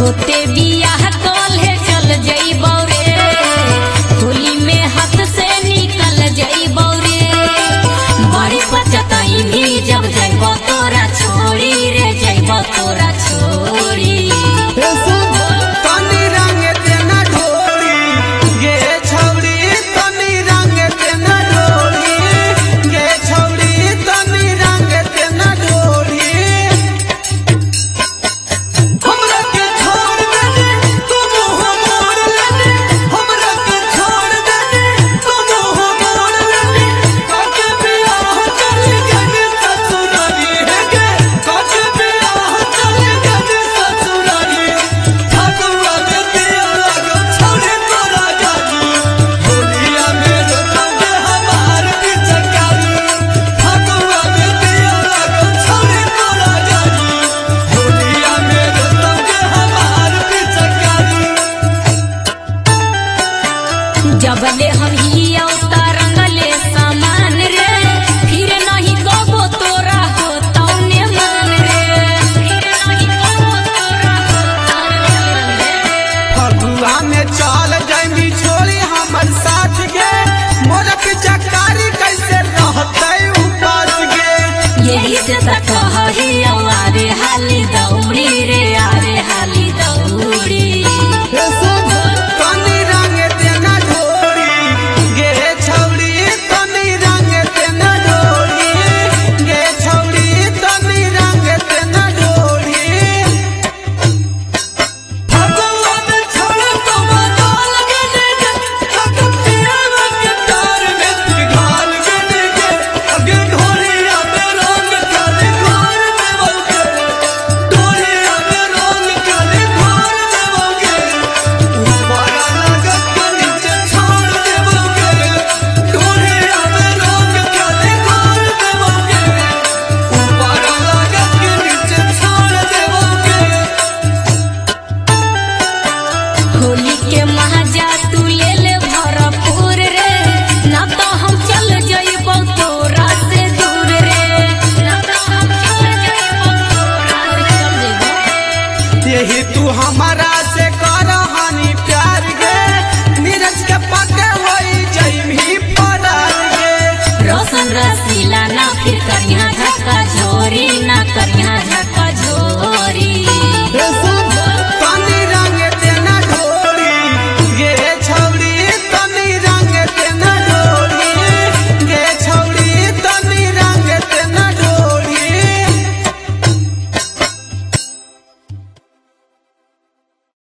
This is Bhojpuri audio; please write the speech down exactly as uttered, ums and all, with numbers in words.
होते बियाह कॉले चल जइबौ रे, होली में हाथ से निकल जइबौ रे। बड़ी पछताई भी जब जइबौ तोरा छोड़ी रे, जइबौ तोरा छोड़ी। जबले हम हिया उतारंगले सामान रे, फिर नहीं कबो तोरा हो तौने मान रे, फिर नहीं कबो तोरा हो तौने रे। फगुआ में चल जाइमी छोड़ी हमर साथ गे, मोर पिचकारी कैसे रहतै उपास गे। यही से त कहही आरे हाली दौड़ी रे, आरे हाली दौड़ी। होली के महाजा तू ले ले भरपूर रे, ना तो हम चल जइबौ तोरा से दूर रे, ना तो हम चल जइबौ तोरा से दूर रे। यही तू हमारा